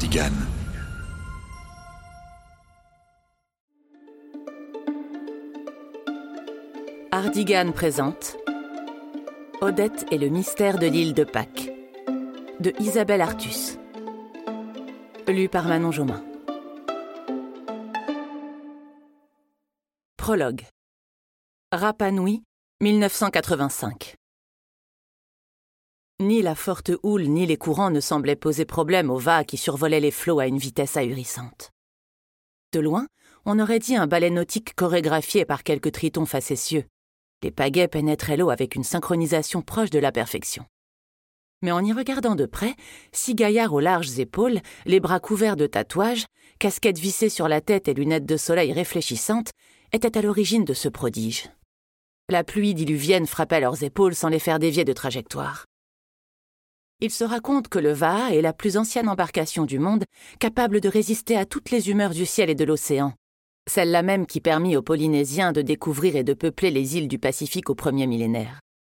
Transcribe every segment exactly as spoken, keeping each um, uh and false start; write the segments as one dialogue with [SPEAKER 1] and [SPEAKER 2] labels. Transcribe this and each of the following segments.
[SPEAKER 1] Ardigan.
[SPEAKER 2] Ardigan présente Odette et le mystère de l'île de Pâques de Isabelle Artus. Lu par Manon Jomain. Prologue. Rapa Nui, dix-neuf cent quatre-vingt-cinq. Ni la forte houle ni les courants ne semblaient poser problème aux vagues qui survolaient les flots à une vitesse ahurissante. De loin, on aurait dit un ballet nautique chorégraphié par quelques tritons facétieux. Les pagaies pénétraient l'eau avec une synchronisation proche de la perfection. Mais en y regardant de près, six gaillards aux larges épaules, les bras couverts de tatouages, casquettes vissées sur la tête et lunettes de soleil réfléchissantes, étaient à l'origine de ce prodige. La pluie diluvienne frappait leurs épaules sans les faire dévier de trajectoire. Il se raconte que le Vaha est la plus ancienne embarcation du monde, capable de résister à toutes les humeurs du ciel et de l'océan, celle-là même qui permit aux Polynésiens de découvrir et de peupler les îles du Pacifique au premier millénaire.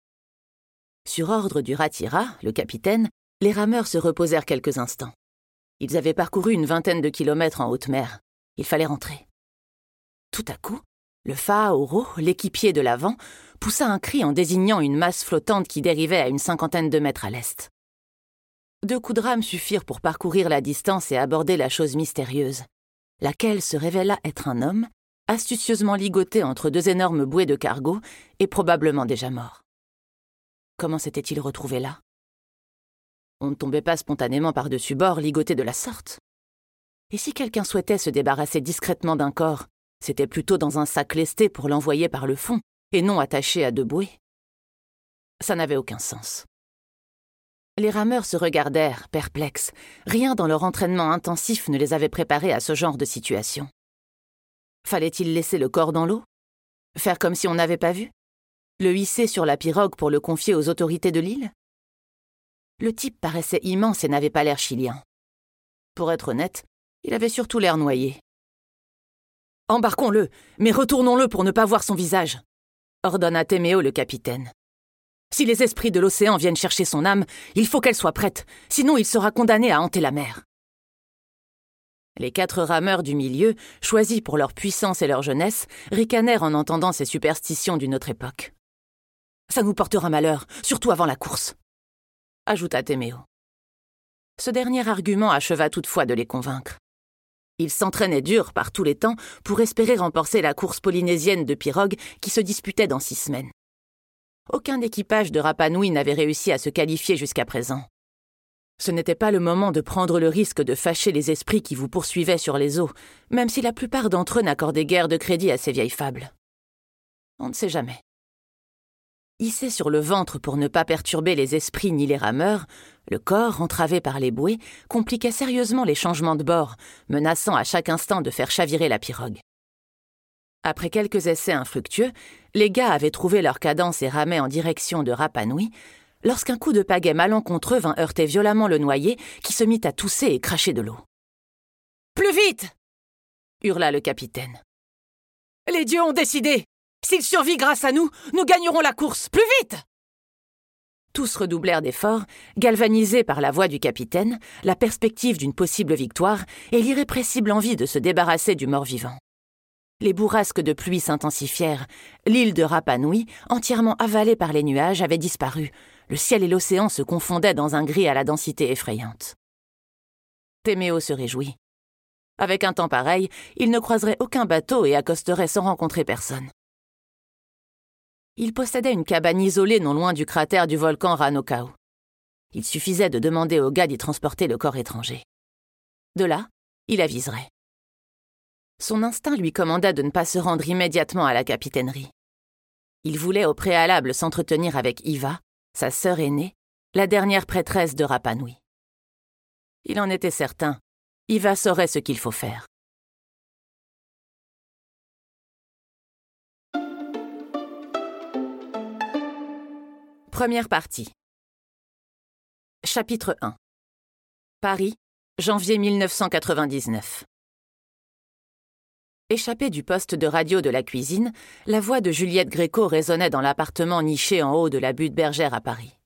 [SPEAKER 2] Sur ordre du Ratira, le capitaine, les rameurs se reposèrent quelques instants. Ils avaient parcouru une vingtaine de kilomètres en haute mer. Il fallait rentrer. Tout à coup, le Whaoro, l'équipier de l'avant, poussa un cri en désignant une masse flottante qui dérivait à une cinquantaine de mètres à l'est. Deux coups de rame suffirent pour parcourir la distance et aborder la chose mystérieuse, laquelle se révéla être un homme, astucieusement ligoté entre deux énormes bouées de cargo et probablement déjà mort. Comment s'était-il retrouvé là? On ne tombait pas spontanément par-dessus bord ligoté de la sorte. Et si quelqu'un souhaitait se débarrasser discrètement d'un corps, c'était plutôt dans un sac lesté pour l'envoyer par le fond, et non attaché à deux bouées. Ça n'avait aucun sens. Les rameurs se regardèrent, perplexes. Rien dans leur entraînement intensif ne les avait préparés à ce genre de situation. Fallait-il laisser le corps dans l'eau? Faire comme si on n'avait pas vu? Le hisser sur la pirogue pour le confier aux autorités de l'île? Le type paraissait immense et n'avait pas l'air chilien. Pour être honnête, il avait surtout l'air noyé. « Embarquons-le, mais retournons-le pour ne pas voir son visage », ordonna Téméo le capitaine. « Si les esprits de l'océan viennent chercher son âme, il faut qu'elle soit prête, sinon il sera condamné à hanter la mer. » Les quatre rameurs du milieu, choisis pour leur puissance et leur jeunesse, ricanèrent en entendant ces superstitions d'une autre époque. « Ça nous portera malheur, surtout avant la course », ajouta Téméo. Ce dernier argument acheva toutefois de les convaincre. Ils s'entraînaient dur par tous les temps pour espérer remporter la course polynésienne de pirogue qui se disputait dans six semaines. Aucun équipage de Rapa Nui n'avait réussi à se qualifier jusqu'à présent. Ce n'était pas le moment de prendre le risque de fâcher les esprits qui vous poursuivaient sur les eaux, même si la plupart d'entre eux n'accordaient guère de crédit à ces vieilles fables. On ne sait jamais. Hissé sur le ventre pour ne pas perturber les esprits ni les rameurs, le corps, entravé par les bouées, compliquait sérieusement les changements de bord, menaçant à chaque instant de faire chavirer la pirogue. Après quelques essais infructueux, les gars avaient trouvé leur cadence et ramaient en direction de Rapa Nui, lorsqu'un coup de pagaie malencontreux vint heurter violemment le noyé, qui se mit à tousser et cracher de l'eau. « Plus vite !» hurla le capitaine. « Les dieux ont décidé! S'il survit grâce à nous, nous gagnerons la course! Plus vite !» Tous redoublèrent d'efforts, galvanisés par la voix du capitaine, la perspective d'une possible victoire et l'irrépressible envie de se débarrasser du mort-vivant. Les bourrasques de pluie s'intensifièrent. L'île de Rapa Nui, entièrement avalée par les nuages, avait disparu. Le ciel et l'océan se confondaient dans un gris à la densité effrayante. Téméo se réjouit. Avec un temps pareil, il ne croiserait aucun bateau et accosterait sans rencontrer personne. Il possédait une cabane isolée non loin du cratère du volcan Ranokau. Il suffisait de demander aux gars d'y transporter le corps étranger. De là, il aviserait. Son instinct lui commanda de ne pas se rendre immédiatement à la capitainerie. Il voulait au préalable s'entretenir avec Iva, sa sœur aînée, la dernière prêtresse de Rapa Nui. Il en était certain, Iva saurait ce qu'il faut faire. Première partie. Chapitre un. Paris, janvier mille neuf cent quatre-vingt-dix-neuf. Échappée du poste de radio de la cuisine, la voix de Juliette Gréco résonnait dans l'appartement niché en haut de la butte Bergère à Paris.